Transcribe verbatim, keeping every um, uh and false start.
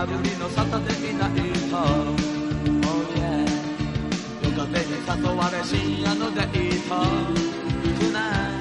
ぶりのサタデーナイト Oh yeah 夜風に誘われ深夜のデート Tonight